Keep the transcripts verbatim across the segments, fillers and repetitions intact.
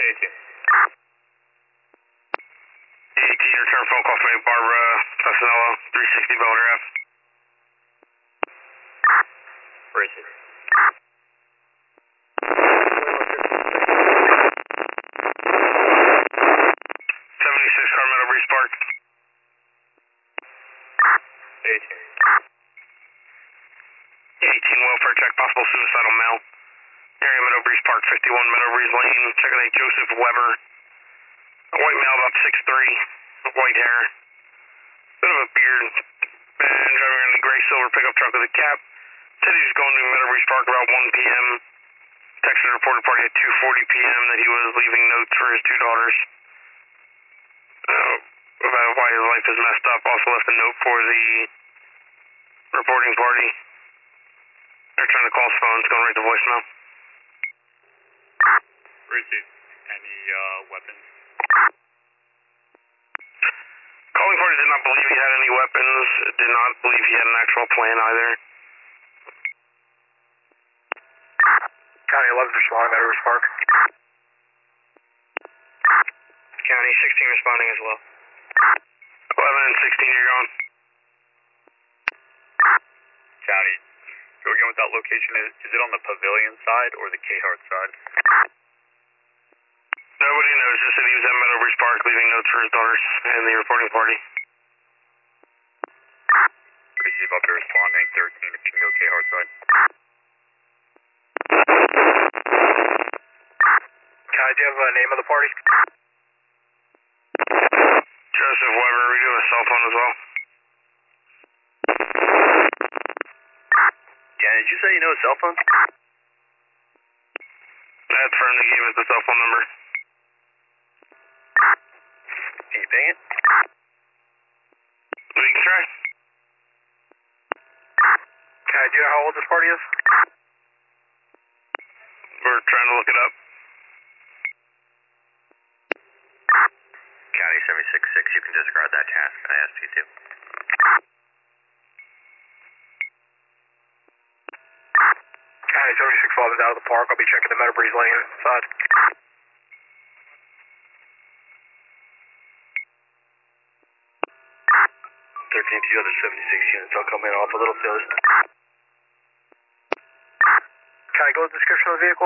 eighteen. eighteen, return phone call from Barbara Fasanello, three sixty Belvedere Ave. Racing. seventy-six Carmelo Breeze Park. eighteen. eighteen, welfare check, possible suicidal male. Area Meadow Breeze Park, fifty-one Meadow Breeze Lane. Checking a Joseph Weber. A white male, about six three, white hair. Bit of a beard. And driving around a gray silver pickup truck with a cap. Said he was going to Meadow Breeze Park about one p m Texted reported party at two forty p m that he was leaving notes for his two daughters. Uh, about why his life is messed up. Also left a note for the reporting party. They're trying to call his phone. It's going right to voicemail. Receive. Any uh, weapons? Calling party did not believe he had any weapons. Did not believe he had an actual plan either. County eleven responding, Meadow Breeze Park. County sixteen responding as well. eleven and sixteen, you're gone. County, go again with that location. Is, is it on the Pavilion side or the K-Hart side? Nobody knows. Just that he was at Meadow Breeze Park leaving notes for his daughters and the reporting party. Receive up here responding, thirteen if you can go K-Hart side. County, do you have a name of the party? Joseph Weber, we do have a cell phone as well. Yeah, did you say you know a cell phone? That's for him to give us the cell phone number. Can you ping it? We can try. County, do you know how old this party is? We're trying to look it up. County seven six six, you can disregard that task. I asked you to. County seventy-six eleven is out of the park. I'll be checking the Meadow Breeze Lane side. thirteen, two other seventy-six units. I'll come in off a little field. Can I go with the description of the vehicle?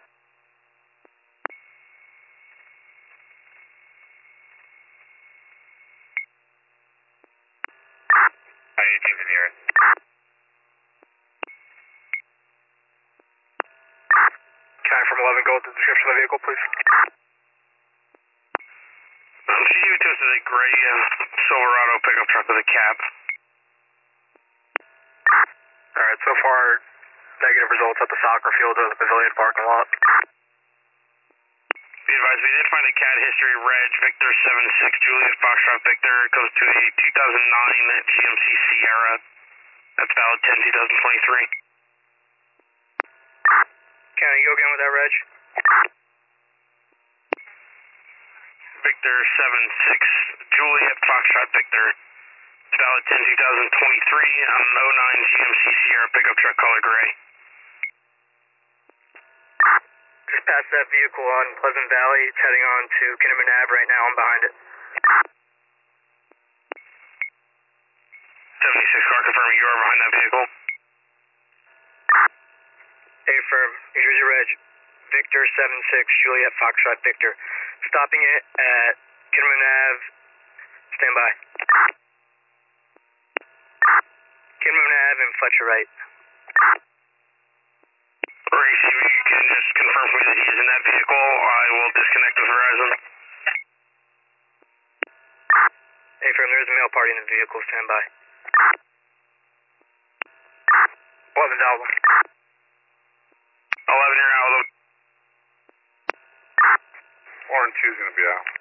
I need you to hear it. Can I from eleven go with the description of the vehicle, please? Um, she gave it to us as a gray uh, Silverado pickup truck with a cab. Alright, so far, negative results at the soccer field or the Pavilion parking lot. Be advised, we did find a C A D history reg Victor seven six Juliet Foxtrot Victor. It goes to a two thousand nine G M C Sierra. That's valid ten two thousand twenty-three. County, go again with that reg. Victor seven six Juliet Foxtrot Victor. It's valid ten two thousand twenty-three on an oh nine G M C Sierra pickup truck color gray. Just past that vehicle on Pleasant Valley. It's heading on to Kinnaman Ave right now. I'm behind it. seventy-six car confirming you are behind that vehicle. Hey, firm. New Jersey Reg. Victor seven six Juliet Foxtrot Victor. Stopping it at Kinnaman Ave. Stand by. Kinnaman Ave and Fletcher right. Receive, you can just confirm for me that he's in that vehicle. I will disconnect with Verizon. Hey, firm. There's a male party in the vehicle. Stand by. eleven Alva. eleven, you're out of them. Warren two is going to be out.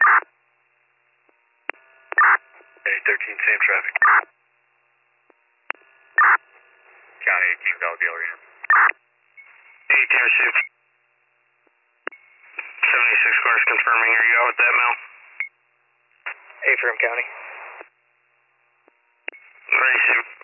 Hey, thirteen, same traffic. County eighteen, Valley Dealer Unit. eighteen received. seventy-six cars confirming. Are you out with that, Mel? Hey, firm, County. Receive.